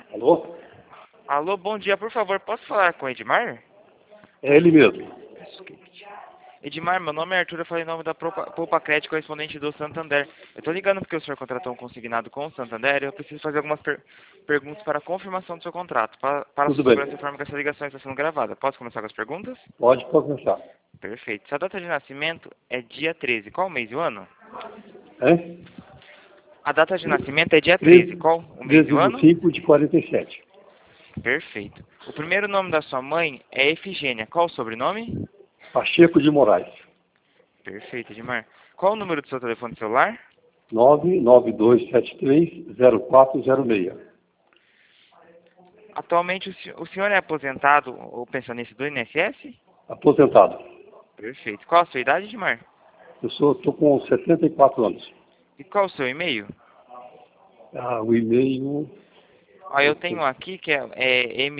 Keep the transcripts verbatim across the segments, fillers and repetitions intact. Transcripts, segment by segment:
Alô? Alô, bom dia. Por favor, posso falar com o Edmar? É ele mesmo. Edmar, meu nome é Arthur, eu falei em nome da Poupa Poupa Crédito, correspondente do Santander. Eu tô ligando porque o senhor contratou um consignado com o Santander e eu preciso fazer algumas per perguntas para a confirmação do seu contrato. Para, para a Tudo sua bem. segurança, informe que essa ligação está sendo gravada. Posso começar com as perguntas? Pode começar. Perfeito. Sua data de nascimento é dia treze. Qual o mês e o ano? Hein? A data de nascimento é dia treze. treze, Qual o mês e treze o do ano? cinco de quarenta e sete. Perfeito. O primeiro nome da sua mãe é Efigênia. Qual o sobrenome? Pacheco de Moraes. Perfeito, Edmar. Qual o número do seu telefone celular? nove nove dois sete três zero quatro zero seis. Atualmente o senhor, o senhor é aposentado ou pensionista do I N S S? Aposentado. Perfeito. Qual a sua idade, Edmar? Eu sou, tô com setenta e quatro anos. E qual o seu e-mail? Ah, o e-mail... Ó, eu tenho aqui que é, é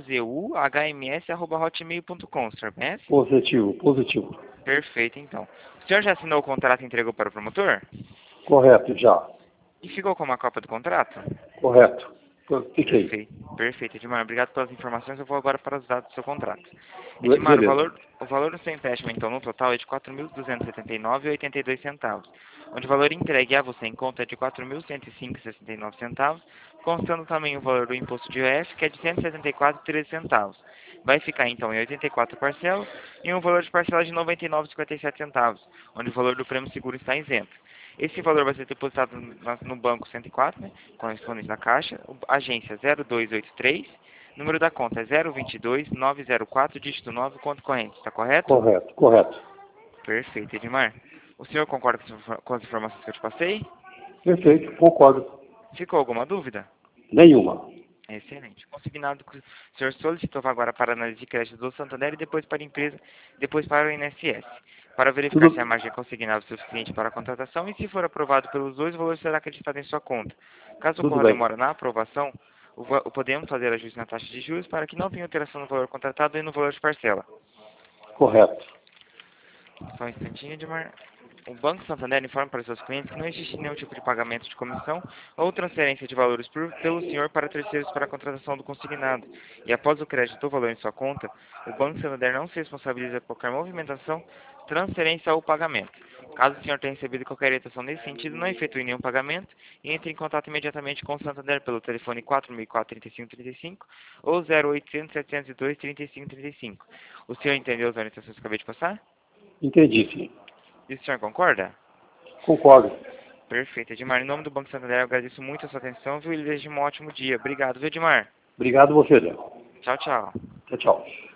mozuhms arroba hotmail ponto com, o senhor conhece? Positivo, positivo. Perfeito, então. O senhor já assinou o contrato e entregou para o promotor? Correto, já. E ficou com uma cópia do contrato? Correto. Fiquei. Perfeito, perfeito, Edmar. Obrigado pelas informações. Eu vou agora para os dados do seu contrato. Be- Edmar, o Beleza. valor, o valor do seu empréstimo, então, no total é de quatro mil duzentos e setenta e nove reais e oitenta e dois centavos, onde o valor entregue a você em conta é de quatro mil cento e cinco reais e sessenta e nove centavos, constando também o valor do imposto de I O F, que é de cento e setenta e quatro reais e treze centavos. Vai ficar, então, em oitenta e quatro parcelas e um valor de parcela de noventa e nove reais e cinquenta e sete centavos, onde o valor do prêmio seguro está isento. Esse valor vai ser depositado no banco cento e quatro, né, correspondente da Caixa, agência zero dois oito três, número da conta é zero dois dois nove zero quatro, dígito nove, conta corrente, está correto? Correto, correto. Perfeito, Edmar. O senhor concorda com as informações que eu te passei? Perfeito, concordo. Ficou alguma dúvida? Nenhuma. Excelente. Consignado que o senhor solicitou agora para análise de crédito do Santander e depois para a empresa, depois para o I N S S. Para verificar se a Tudo, margem é consignada o suficiente para a contratação e se for aprovado pelos dois, o valor será acreditado em sua conta. Caso tudo ocorra bem. demora na aprovação, o va- o podemos fazer ajuste na taxa de juros para que não tenha alteração no valor contratado e no valor de parcela. Correto. Só um instantinho, Edmar. O Banco Santander informa para seus clientes que não existe nenhum tipo de pagamento de comissão ou transferência de valores por, pelo senhor para terceiros para a contratação do consignado. E após o crédito ou valor em sua conta, o Banco Santander não se responsabiliza por qualquer movimentação, transferência ou pagamento. Caso o senhor tenha recebido qualquer orientação nesse sentido, não efetue nenhum pagamento e entre em contato imediatamente com o Santander pelo telefone quatro mil e quatro, trinta e cinco trinta e cinco ou zero oitocentos, setecentos e dois, trinta e cinco trinta e cinco. O senhor entendeu as orientações que eu acabei de passar? Entendi, sim. E o senhor concorda? Concordo. Perfeito, Edmar. Em nome do Banco Santander, eu agradeço muito a sua atenção, viu? E desejo um ótimo dia. Obrigado, viu, Edmar? Obrigado você, Léo. Tchau, tchau. Tchau, tchau.